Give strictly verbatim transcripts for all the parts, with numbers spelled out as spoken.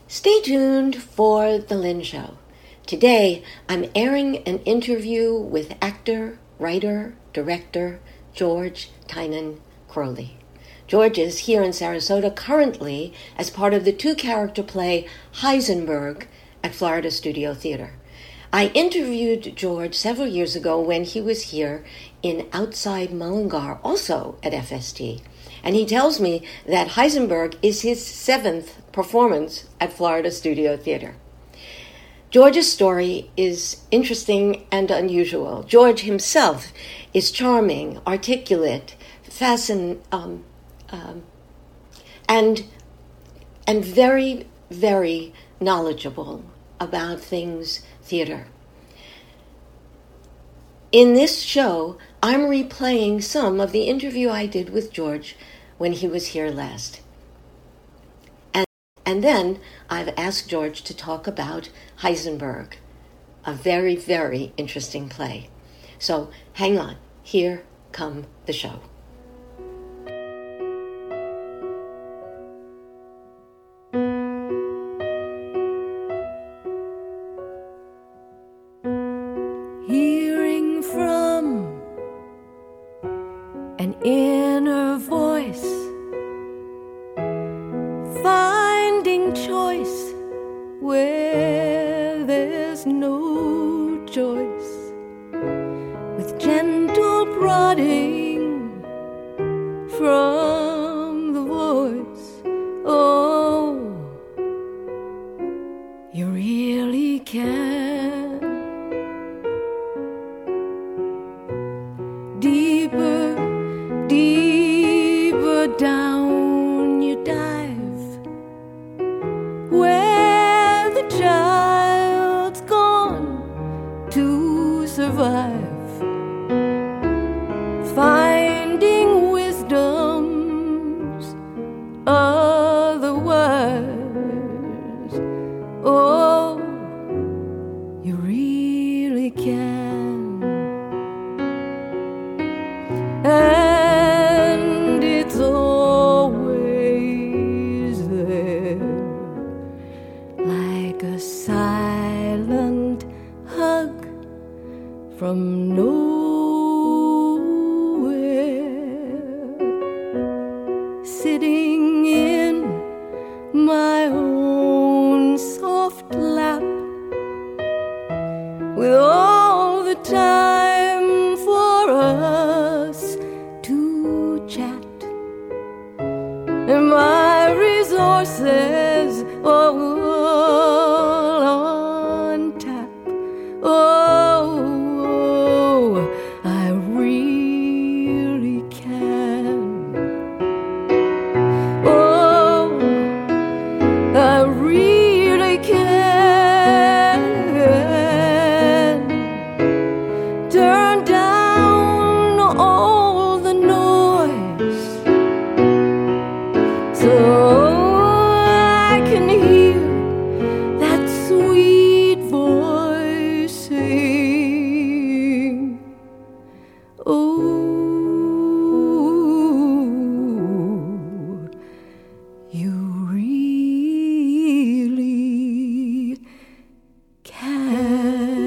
Stay tuned for The Lynn Show. Today, I'm airing an interview with actor, writer, director George Tynan Crowley. George is here in Sarasota currently as part of the two-character play Heisenberg at Florida Studio Theater. I interviewed George several years ago when he was here in Outside Mullingar, also at F S T. And he tells me that Heisenberg is his seventh performance at Florida Studio Theater. George's story is interesting and unusual. George himself is charming, articulate, fascinating, um, um, and and very, very knowledgeable about things theater. In this show, I'm replaying some of the interview I did with George when he was here last. And, and then I've asked George to talk about Heisenberg, a very, very interesting play. So hang on, here come the show. Hearing from an inner voice, finding choice where there's no choice, with gentle prodding from the voice. Oh, you really can. Deeper, deeper down you dive, where the child's gone to survive, finding wisdom's otherwise. Oh, you really can. And it's always there, like a silent hug from nowhere, sitting in my own soft lap, with all the time for us to chat, and my resources all on tap. Oh, I really can. Oh, I really can. Turn down all the noise so I can hear that sweet voice sing. Oh, you really can.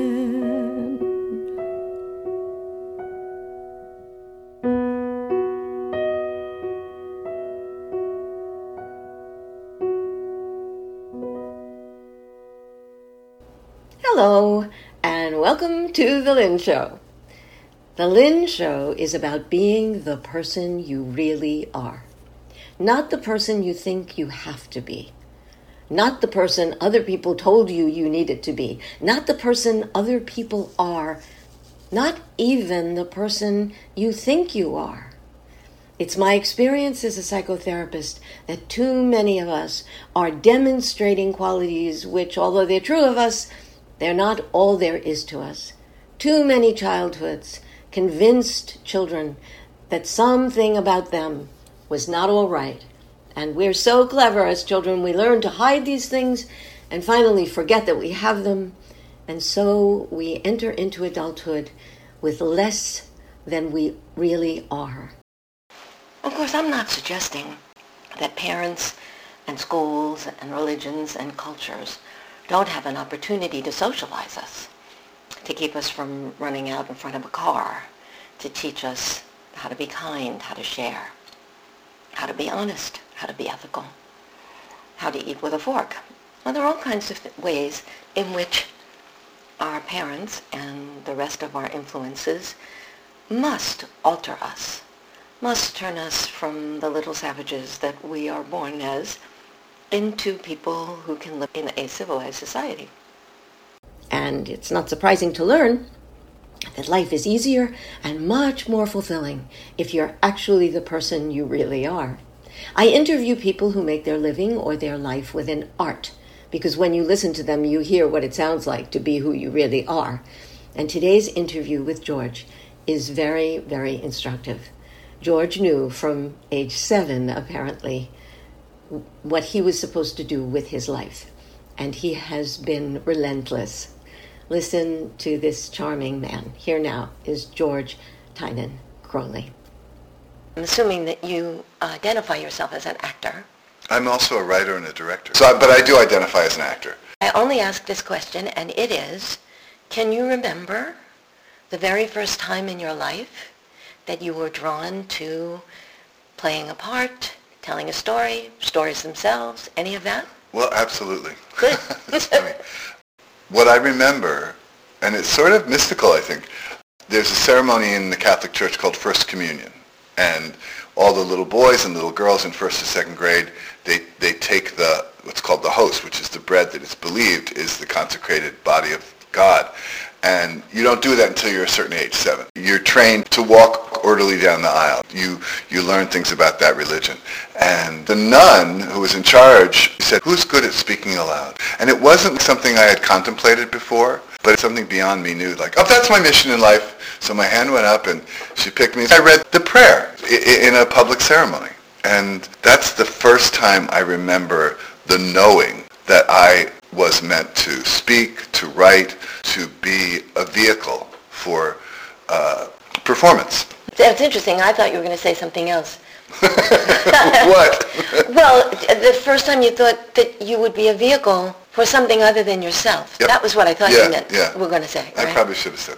Hello, and welcome to The Lynn Show. The Lynn Show is about being the person you really are. Not the person you think you have to be. Not the person other people told you you needed to be. Not the person other people are. Not even the person you think you are. It's my experience as a psychotherapist that too many of us are demonstrating qualities which, although they're true of us, they're not all there is to us. Too many childhoods convinced children that something about them was not all right. And we're so clever as children, we learn to hide these things and finally forget that we have them. And so we enter into adulthood with less than we really are. Of course, I'm not suggesting that parents and schools and religions and cultures don't have an opportunity to socialize us, to keep us from running out in front of a car, to teach us how to be kind, how to share, how to be honest, how to be ethical, how to eat with a fork. Well, there are all kinds of th- ways in which our parents and the rest of our influences must alter us, must turn us from the little savages that we are born as into people who can live in a civilized society. And it's not surprising to learn that life is easier and much more fulfilling if you're actually the person you really are. I interview people who make their living or their life within art, because when you listen to them, you hear what it sounds like to be who you really are. And today's interview with George is very, very instructive. George knew from age seven, apparently, what he was supposed to do with his life. And he has been relentless. Listen to this charming man. Here now is George Tynan Crowley. I'm assuming that you identify yourself as an actor. I'm also a writer and a director. So, but I do identify as an actor. I only ask this question, and it is, can you remember the very first time in your life that you were drawn to playing a part, telling a story, stories themselves, any of that? Well, absolutely. Good. I mean, what I remember, and it's sort of mystical, I think, there's a ceremony in the Catholic Church called First Communion. And all the little boys and little girls in first or second grade, they, they take the what's called the host, which is the bread that is believed is the consecrated body of God. And you don't do that until you're a certain age, seven. You're trained to walk orderly down the aisle. You you learn things about that religion. And the nun who was in charge said, who's good at speaking aloud? And it wasn't something I had contemplated before, but it's something beyond me knew, like, oh, that's my mission in life. So my hand went up and she picked me. I read the prayer in a public ceremony. And that's the first time I remember the knowing that I was meant to speak, to write, to be a vehicle for uh, performance. That's interesting. I thought you were going to say something else. What? Well, the first time you thought that you would be a vehicle for something other than yourself. Yep. That was what I thought yeah, you meant. Yeah. We're going to say. I right? probably should have said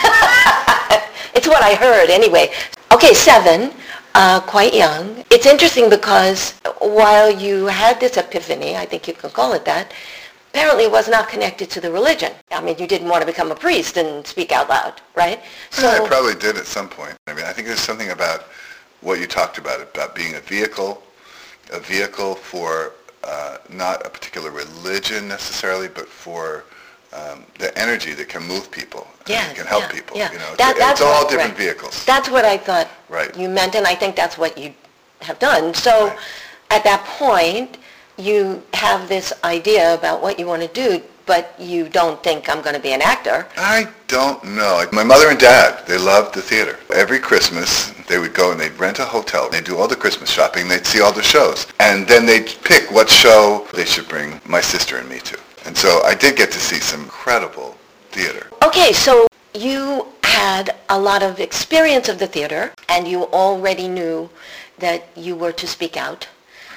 that. It's what I heard anyway. Okay, seven, uh, quite young. It's interesting because while you had this epiphany, I think you can call it that, apparently it was not connected to the religion. I mean, you didn't want to become a priest and speak out loud, right? So I probably did at some point. I mean, I think there's something about what you talked about, about being a vehicle, a vehicle for uh, not a particular religion necessarily, but for um, the energy that can move people, yes, and can help yeah, people. Yeah. You know, that, it's, that's it's all what, different right. vehicles. That's what I thought right. you meant, and I think that's what you have done. So right. At that point, you have this idea about what you want to do, but you don't think I'm going to be an actor. I don't know. My mother and dad, they loved the theater. Every Christmas, they would go and they'd rent a hotel. They'd do all the Christmas shopping. They'd see all the shows. And then they'd pick what show they should bring my sister and me to. And so I did get to see some incredible theater. Okay, so you had a lot of experience of the theater, and you already knew that you were to speak out.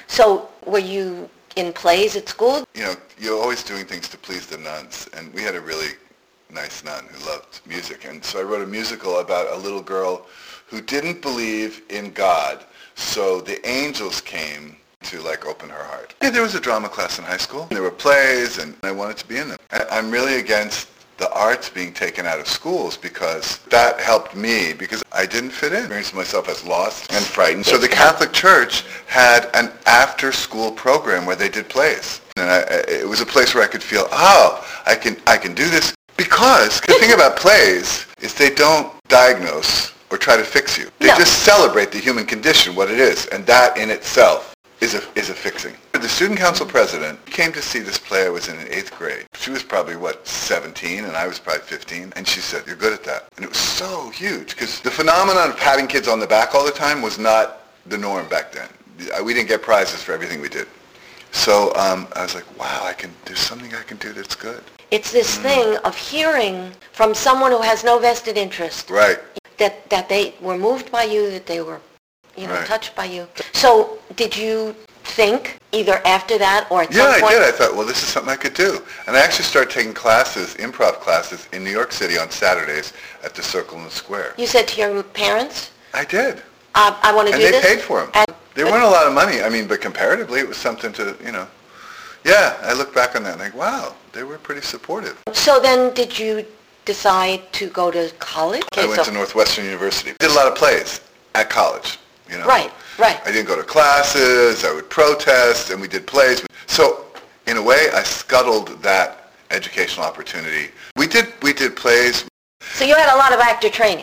So were you in plays at school? You know, you're always doing things to please the nuns, and we had a really nice nun who loved music, and so I wrote a musical about a little girl who didn't believe in God, so the angels came to like open her heart. Yeah, there was a drama class in high school. There were plays, and I wanted to be in them. I'm really against the arts being taken out of schools because that helped me because I didn't fit in. I experienced myself as lost and frightened. So the Catholic Church had an after-school program where they did plays. And I, it was a place where I could feel, oh, I can, I can do this. Because the thing about plays is they don't diagnose or try to fix you. They no. just celebrate the human condition, what it is. And that in itself is a, is a fixing. The student council president came to see this play. I was in eighth grade. She was probably, what, seventeen, and I was probably fifteen. And she said, you're good at that. And it was so huge, because the phenomenon of patting kids on the back all the time was not the norm back then. We didn't get prizes for everything we did. So um, I was like, wow, I can. There's something I can do that's good. It's this mm. thing of hearing from someone who has no vested interest. Right. That, that they were moved by you, that they were you know, right. touched by you. So did you think either after that or at Yeah, some point? I did. I thought, well, this is something I could do. And I actually started taking classes, improv classes, in New York City on Saturdays at the Circle in the Square. You said to your parents, I did. uh, I want to And do they this? paid for them. And, They weren't a lot of money. I mean, but comparatively, it was something to, you know. Yeah, I look back on that and think, wow, they were pretty supportive. so then did you decide to go to college? I Okay, went so- to Northwestern University. Did a lot of plays at college, you know. Right, right. I didn't go to classes. I would protest, and we did plays. So, in a way, I scuttled that educational opportunity. We did we did plays. So you had a lot of actor training.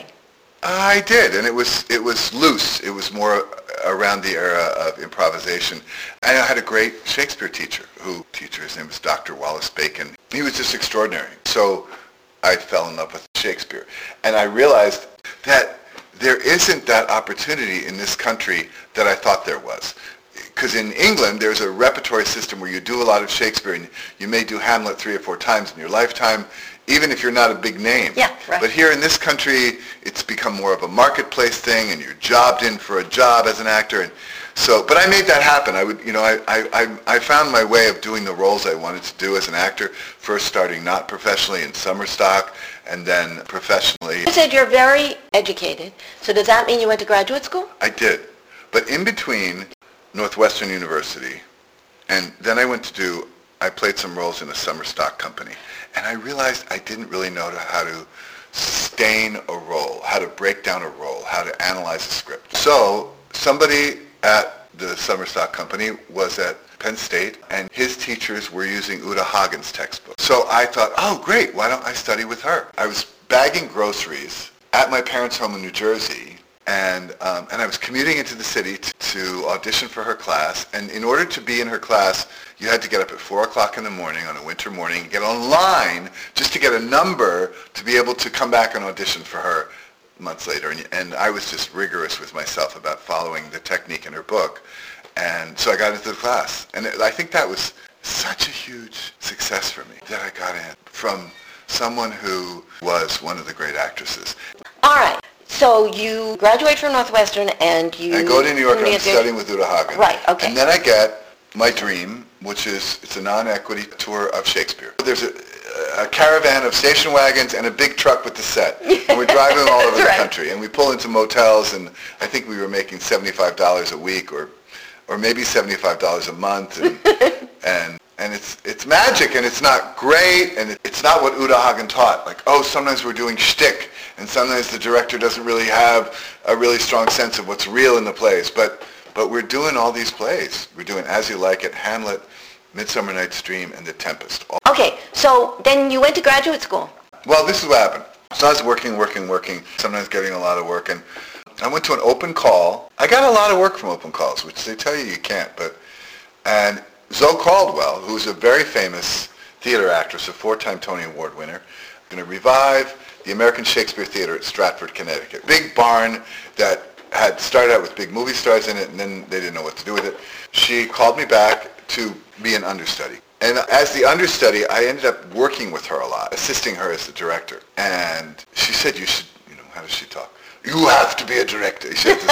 I did, and it was it was loose. It was more around the era of improvisation. And I had a great Shakespeare teacher, who teacher his name was Doctor Wallace Bacon. He was just extraordinary. So I fell in love with Shakespeare, and I realized that there isn't that opportunity in this country that I thought there was. Because in England, there's a repertory system where you do a lot of Shakespeare, and you may do Hamlet three or four times in your lifetime, even if you're not a big name. Yeah, right. But here in this country, it's become more of a marketplace thing, and you're jobbed in for a job as an actor. And so, but I made that happen. I would, you know, I, I, I I found my way of doing the roles I wanted to do as an actor, first starting not professionally in summer stock, and then professionally. You said you're very educated. So does that mean you went to graduate school? I did. But in between Northwestern University, and then I went to do, I played some roles in a summer stock company. And I realized I didn't really know how to sustain a role, how to break down a role, how to analyze a script. So somebody at the summer stock company was at Penn State, and his teachers were using Uta Hagen's textbook. So I thought, oh, great, why don't I study with her? I was bagging groceries at my parents' home in New Jersey, and um, and I was commuting into the city to, to audition for her class. And in order to be in her class, you had to get up at four o'clock in the morning on a winter morning and get online just to get a number to be able to come back and audition for her months later. And, and I was just rigorous with myself about following the technique in her book. And so I got into the class. And it, I think that was such a huge success for me that I got in from someone who was one of the great actresses. All right. So you graduate from Northwestern and you... I go to New York and I'm you- studying with Uta Hagen. Right, okay. And then I get my dream, which is, it's a non-equity tour of Shakespeare. There's a, a caravan of station wagons and a big truck with the set. And we're driving all over the right. country. And we pull into motels, and I think we were making seventy-five dollars a week or or maybe seventy-five dollars a month. And, and and it's it's magic, and it's not great, and it's not what Uta Hagen taught. Like, oh, sometimes we're doing shtick, and sometimes the director doesn't really have a really strong sense of what's real in the plays. But but we're doing all these plays. We're doing As You Like It, Hamlet, Midsummer Night's Dream, and The Tempest. All- Okay, so then you went to graduate school. Well, this is what happened. So I was working, working, working, sometimes getting a lot of work, and I went to an open call. I got a lot of work from open calls, which they tell you you can't, but, and Zoe Caldwell, who's a very famous theater actress, a four-time Tony Award winner, going to revive the American Shakespeare Theater at Stratford, Connecticut. Big barn that had started out with big movie stars in it, and then they didn't know what to do with it. She called me back to be an understudy. And as the understudy, I ended up working with her a lot, assisting her as the director. And she said, you should, you know, how does she talk? You have to be a director. She said,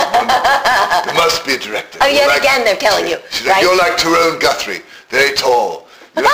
there must be a director. Oh, You're yet like- again they're telling you, She's right? like, you're like Tyrone Guthrie, very tall. You're-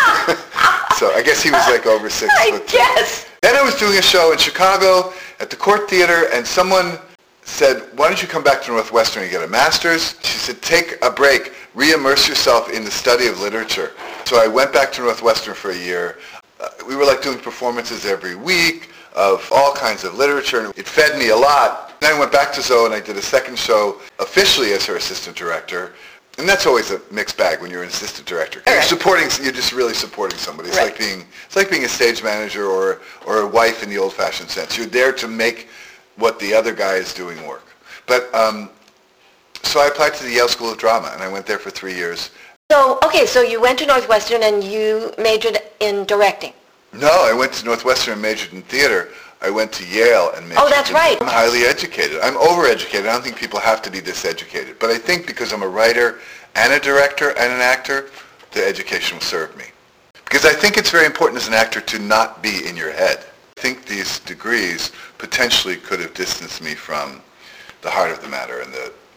So I guess he was like over six I foot. guess. Then I was doing a show in Chicago at the Court Theater, and someone said, why don't you come back to Northwestern and get a master's? She said, take a break, re-immerse yourself in the study of literature. So I went back to Northwestern for a year. Uh, we were like doing performances every week of all kinds of literature, and it fed me a lot. Then I went back to Zoe and I did a second show officially as her assistant director. And that's always a mixed bag when you're an assistant director. You're Right. supporting, you're just really supporting somebody. It's Right. like being, it's like being a stage manager or, or a wife in the old-fashioned sense. You're there to make what the other guy is doing work. But, um, so I applied to the Yale School of Drama, and I went there for three years. So, okay, so you went to Northwestern and you majored in directing. No, I went to Northwestern and majored in theater. I went to Yale and majored Oh, that's in- right. I'm highly educated. I'm overeducated. I don't think people have to be this educated. But I think because I'm a writer and a director and an actor, the education will serve me. Because I think it's very important as an actor to not be in your head. I think these degrees potentially could have distanced me from the heart of the matter and the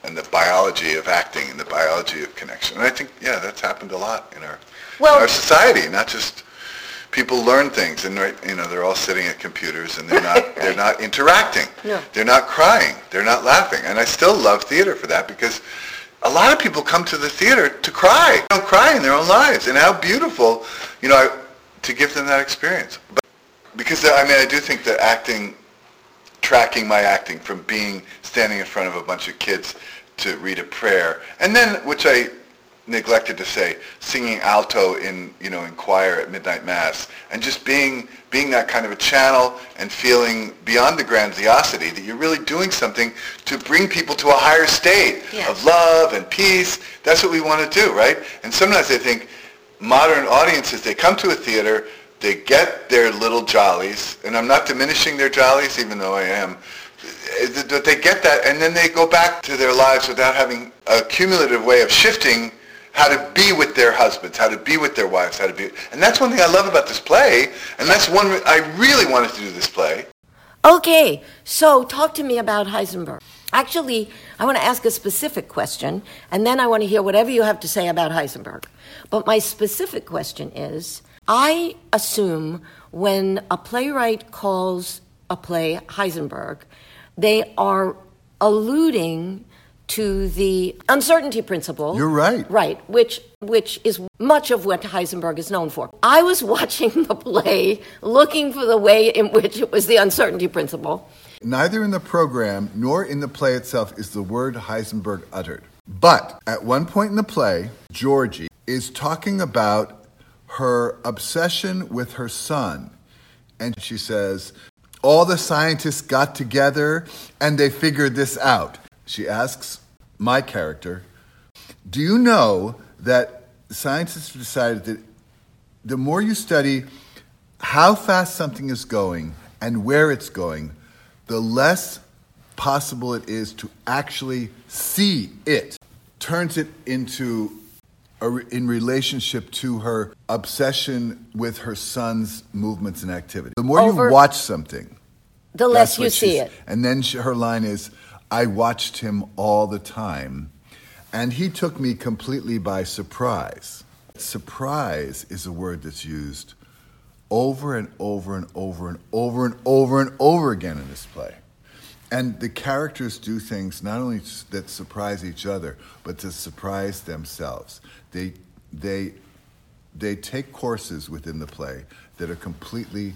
and the biology of acting and the biology of connection. And I think, yeah, that's happened a lot in our, Well- in our society, not just people learn things and, right, you know, they're all sitting at computers and they're not, they're not interacting. No. They're not crying. They're not laughing. And I still love theater for that because a lot of people come to the theater to cry. They don't cry in their own lives. And how beautiful, you know, I, to give them that experience. But because, I mean, I do think that acting, tracking my acting from being standing in front of a bunch of kids to read a prayer, and then, which I neglected to say, singing alto in, you know, in choir at midnight mass, and just being being that kind of a channel and feeling beyond the grandiosity that you're really doing something to bring people to a higher state Yeah. of love and peace. That's what we want to do, right? And sometimes I think modern audiences, they come to a theater, they get their little jollies, and I'm not diminishing their jollies, even though I am, but they get that, and then they go back to their lives without having a cumulative way of shifting how to be with their husbands, how to be with their wives, how to be, and that's one thing I love about this play, and that's one, I really wanted to do this play. Okay, so talk to me about Heisenberg. Actually, I want to ask a specific question, and then I want to hear whatever you have to say about Heisenberg. But my specific question is, I assume when a playwright calls a play Heisenberg, they are alluding to the uncertainty principle. You're right. Right, which which is much of what Heisenberg is known for. I was watching the play, looking for the way in which it was the uncertainty principle. Neither in the program nor in the play itself is the word Heisenberg uttered. But at one point in the play, Georgie is talking about her obsession with her son. And she says, all the scientists got together and they figured this out. She asks my character, do you know that scientists have decided that the more you study how fast something is going and where it's going, the less possible it is to actually see it. Turns it into, a, in relationship to her obsession with her son's movements and activity. The more Over- you watch something, The less that's you what see she's- it. And then she, her line is, I watched him all the time, and he took me completely by surprise. Surprise is a word that's used over and over and over and over and over and over again in this play. And the characters do things not only that surprise each other, but to surprise themselves. They, they, they take courses within the play that are completely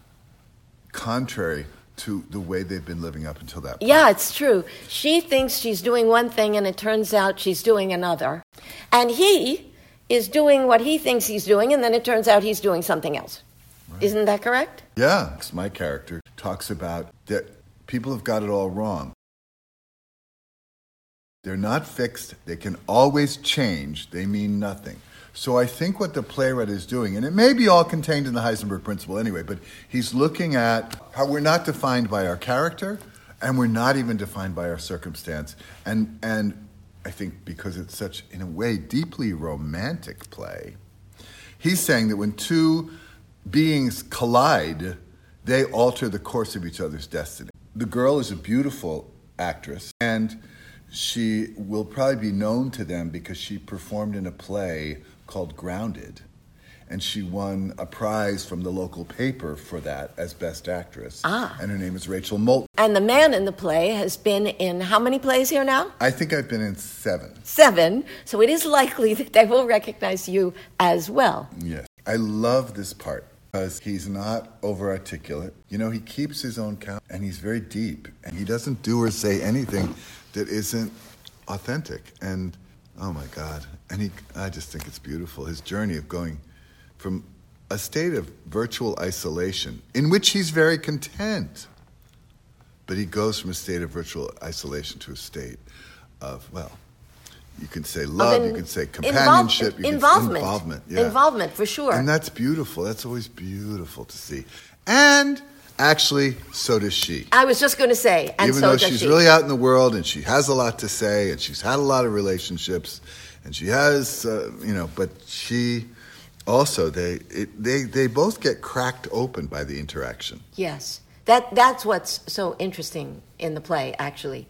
contrary to the way they've been living up until that point. Yeah, it's true. She thinks she's doing one thing, and it turns out she's doing another. And he is doing what he thinks he's doing, and then it turns out he's doing something else. Right. Isn't that correct? Yeah. My character talks about that people have got it all wrong. They're not fixed. They can always change. They mean nothing. So I think what the playwright is doing, and it may be all contained in the Heisenberg principle anyway, but he's looking at how we're not defined by our character, and we're not even defined by our circumstance. And and I think because it's such, in a way, deeply romantic play, he's saying that when two beings collide, they alter the course of each other's destiny. The girl is a beautiful actress, and she will probably be known to them because she performed in a play called Grounded, and she won a prize from the local paper for that as Best Actress. Ah. And her name is Rachel Moulton. And the man in the play has been in how many plays here now? I think I've been in seven. Seven. So it is likely that they will recognize you as well. Yes. I love this part because he's not over-articulate. You know, he keeps his own count, and he's very deep, and he doesn't do or say anything that isn't authentic. And oh my God. And he, I just think it's beautiful. His journey of going from a state of virtual isolation, in which he's very content, but he goes from a state of virtual isolation to a state of, well, you can say love, in- you can say Invol- companionship, you can- involvement. involvement. Yeah. Involvement, for sure. And that's beautiful. That's always beautiful to see. And actually, so does she. I was just going to say, and Even so though does she's she. really out in the world and she has a lot to say and she's had a lot of relationships and she has, uh, you know, but she also, they, it, they, they both get cracked open by the interaction. Yes. That that's what's so interesting in the play, actually.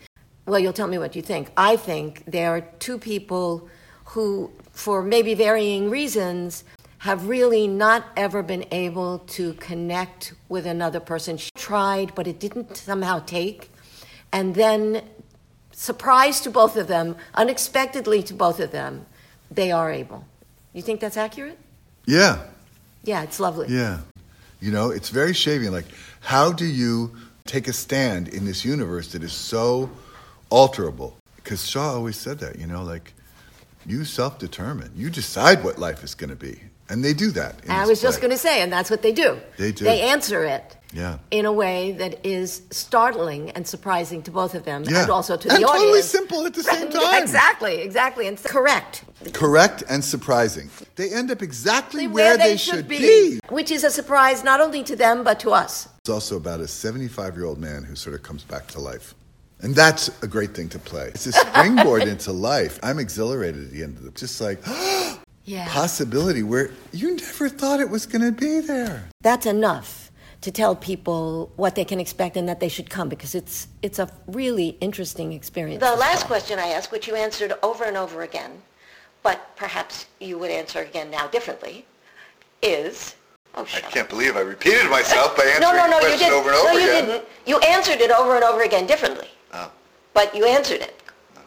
Well, you'll tell me what you think. I think there are two people who, for maybe varying reasons, have really not ever been able to connect with another person. She tried, but it didn't somehow take. And then, surprise to both of them, unexpectedly to both of them, they are able. You think that's accurate? Yeah. Yeah, it's lovely. Yeah. You know, it's very shaving. Like, how do you take a stand in this universe that is so alterable? Because Shaw always said that, you know, like, you self-determine. You decide what life is going to be. And they do that. In I this was just play. going to say, and that's what they do. They do. They answer it Yeah. in a way that is startling and surprising to both of them, Yeah. and also to and the totally audience. simple at the same time. Exactly, exactly, and correct. Correct and surprising. They end up exactly Where, where, they, should, be. Which is a surprise not only to them, but to us. It's also about a seventy-five-year-old man who sort of comes back to life. And that's a great thing to play. It's a springboard into life. I'm exhilarated at the end of it. Just like, Yeah. possibility where you never thought it was going to be there. That's enough to tell people what they can expect and that they should come, because it's it's a really interesting experience. The last question I asked, which you answered over and over again, but perhaps you would answer again now differently, is... Oh, I shut up. can't believe I repeated myself by answering No, no, no, the you question didn't. over and over no, you again. didn't. You answered it over and over again differently. Oh. But you answered it.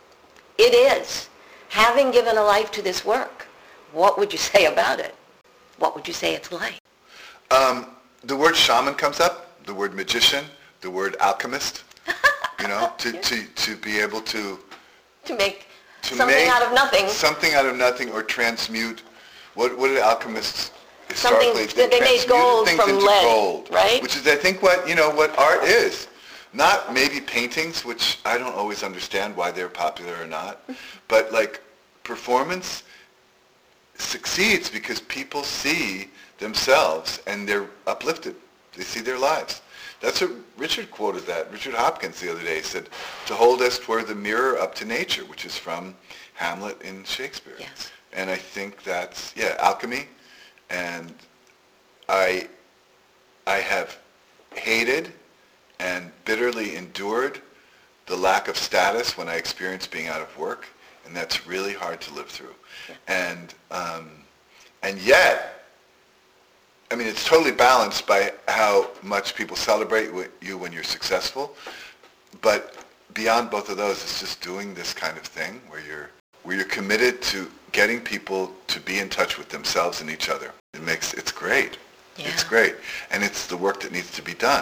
It is. Having given a life to this work, what would you say about it? What would you say it's like? Um, the word shaman comes up, the word magician, the word alchemist, you know, to, to, to be able to... To make to something make out of nothing. Something out of nothing, or transmute. What, what did alchemists Something- historically... they made transmuted gold things from into lead, gold, right? Which is, I think, what, you know, what art is. Not maybe paintings, which I don't always understand why they're popular or not, but like performance succeeds because people see themselves and they're uplifted. They see their lives. That's what Richard quoted that. Richard Hopkins the other day said, to hold us toward the mirror up to nature, which is from Hamlet in Shakespeare. Yes. And I think that's, yeah, alchemy. And I, I have hated and bitterly endured the lack of status when I experienced being out of work, and that's really hard to live through. Yeah. And um, and yet, I mean, it's totally balanced by how much people celebrate you when you're successful. But beyond both of those, it's just doing this kind of thing where you're where you're committed to getting people to be in touch with themselves and each other. It makes it's great. Yeah. It's great, and it's the work that needs to be done.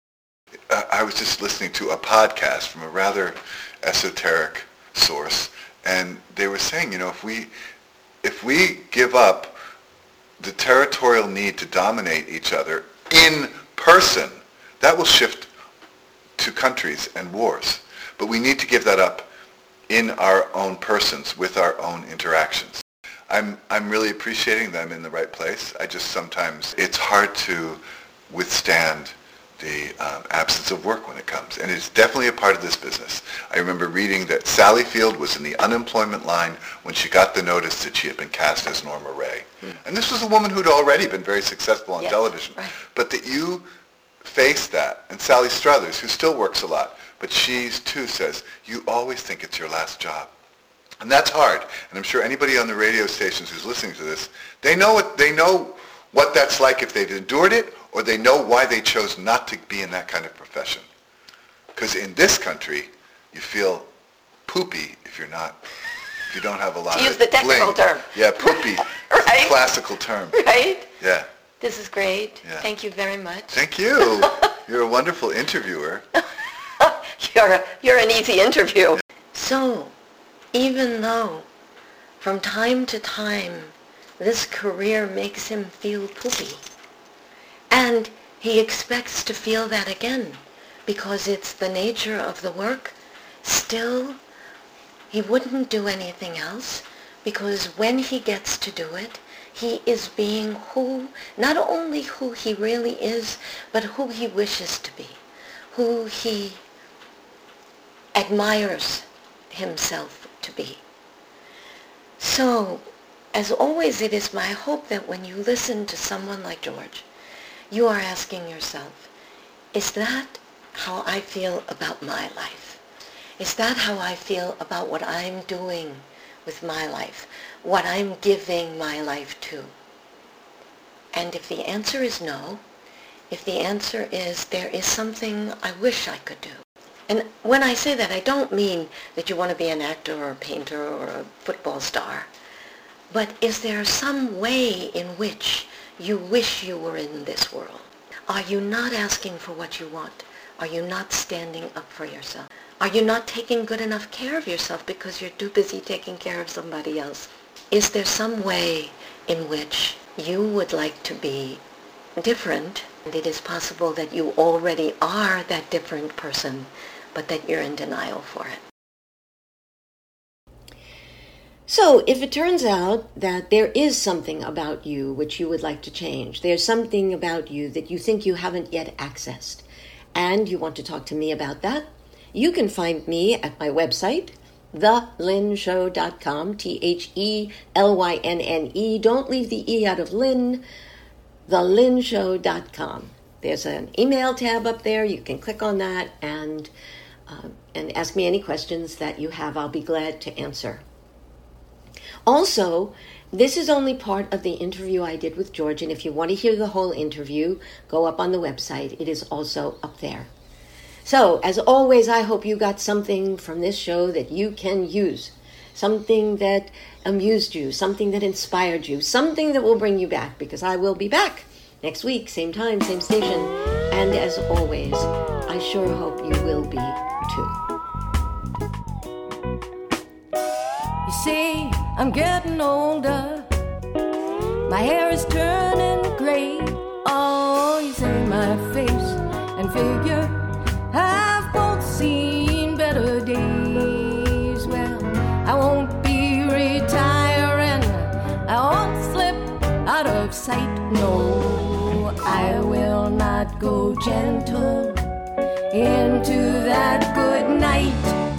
Uh, I was just listening to a podcast from a rather esoteric source, and they were saying, you know, if we if we give up the territorial need to dominate each other in person, that will shift to countries and wars. But we need to give that up in our own persons with our own interactions. I'm I'm really appreciating that I'm in the right place. I just sometimes, it's hard to withstand the um, absence of work when it comes. And it's definitely a part of this business. I remember reading that Sally Field was in the unemployment line when she got the notice that she had been cast as Norma Ray. Mm. And this was a woman who'd already been very successful on Yes, television. right. But that you face that. And Sally Struthers, who still works a lot, but she too says, you always think it's your last job. And that's hard. And I'm sure anybody on the radio stations who's listening to this, they know what, they know what that's like if they've endured it, or they know why they chose not to be in that kind of profession. Because in this country, you feel poopy if you're not, if you don't have a lot To of use the technical bling. term. Yeah, poopy. Right. Classical term. Right? Yeah. This is great. Yeah. Thank you very much. Thank you. You're a wonderful interviewer. You're, a, you're an easy interview. So, even though from time to time this career makes him feel poopy, and he expects to feel that again because it's the nature of the work, still he wouldn't do anything else, because when he gets to do it, he is being who, not only who he really is, but who he wishes to be, who he admires himself to be. So, as always, it is my hope that when you listen to someone like George, you are asking yourself, is that how I feel about my life? Is that how I feel about what I'm doing with my life, what I'm giving my life to? And if the answer is no, if the answer is there is something I wish I could do. And when I say that, I don't mean that you want to be an actor or a painter or a football star. But is there some way in which you wish you were in this world? Are you not asking for what you want? Are you not standing up for yourself? Are you not taking good enough care of yourself because you're too busy taking care of somebody else? Is there some way in which you would like to be different? And it is possible that you already are that different person, but that you're in denial for it. So, if it turns out that there is something about you which you would like to change, there's something about you that you think you haven't yet accessed, and you want to talk to me about that, you can find me at my website, the lynn show dot com, T H E L Y N N E. Don't leave the E out of Lynn, the lynn show dot com. There's an email tab up there. You can click on that and uh, and ask me any questions that you have. I'll be glad to answer. Also, this is only part of the interview I did with George, and if you want to hear the whole interview, go up on the website. It is also up there. So, as always, I hope you got something from this show that you can use, something that amused you, something that inspired you, something that will bring you back, because I will be back next week, same time, same station, and as always, I sure hope you will be too. You see, I'm getting older. My hair is turning gray. Oh, you see my face and figure have both seen better days. Well, I won't be retiring. I won't slip out of sight. No, I will not go gentle into that good night.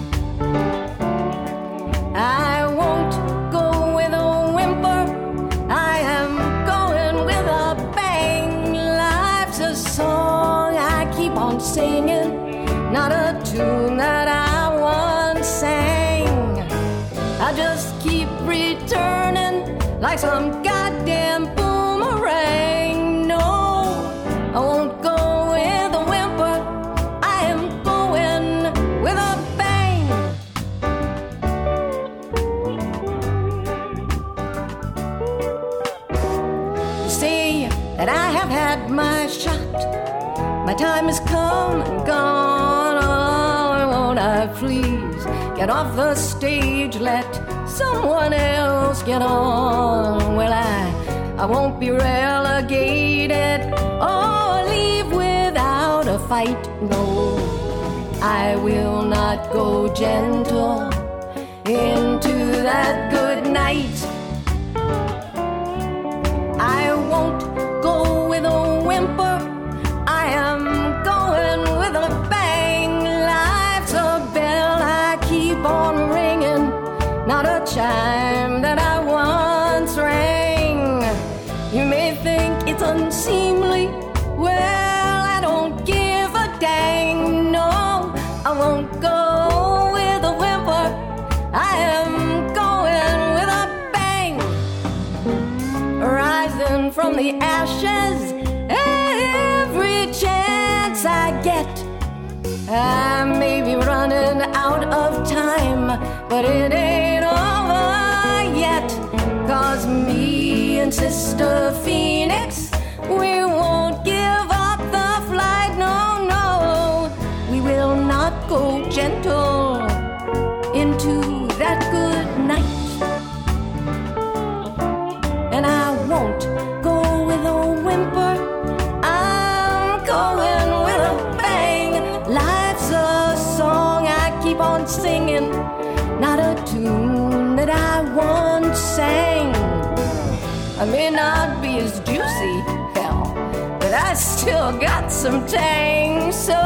I won't go with a whimper. I am going with a bang. Life's a song I keep on singing, not a tune that I once sang. I just keep returning like some goddamn boomerang. No, I won't go with a whimper. I am going with a bang. You see that I have had my shot. My time has come and gone. Oh, won't I please get off the stage, let someone else get on? Well, I, I won't be relegated or leave without a fight. No, I will not go gentle into that good night. I won't go with a whimper. I am going with a bang. Life's a bell I keep on ringing, not a chime that I once rang. You may think it's unseemly. Well, I don't give a dang. No, I won't go with a whimper. I am going with a bang. Rising from the ashes every chance I get. I may be running out of time, but it ain't over yet. Cause me and Sister Phoenix, we won't give up the flight. No, no, we will not go gentle into that good night. And I won't go with a whimper. I'm going with a bang. Life's a song I keep on singing, not a tune that I once sang. I may not be as juicy, hell, but I still got some tang. So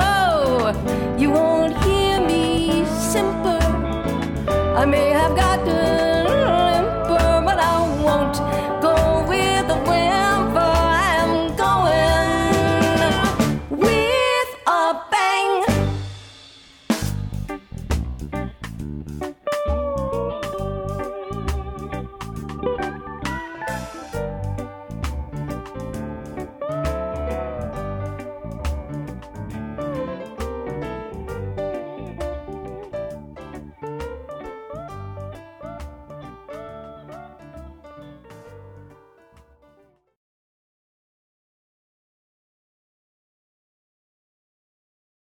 you won't hear me simper. I may have gotten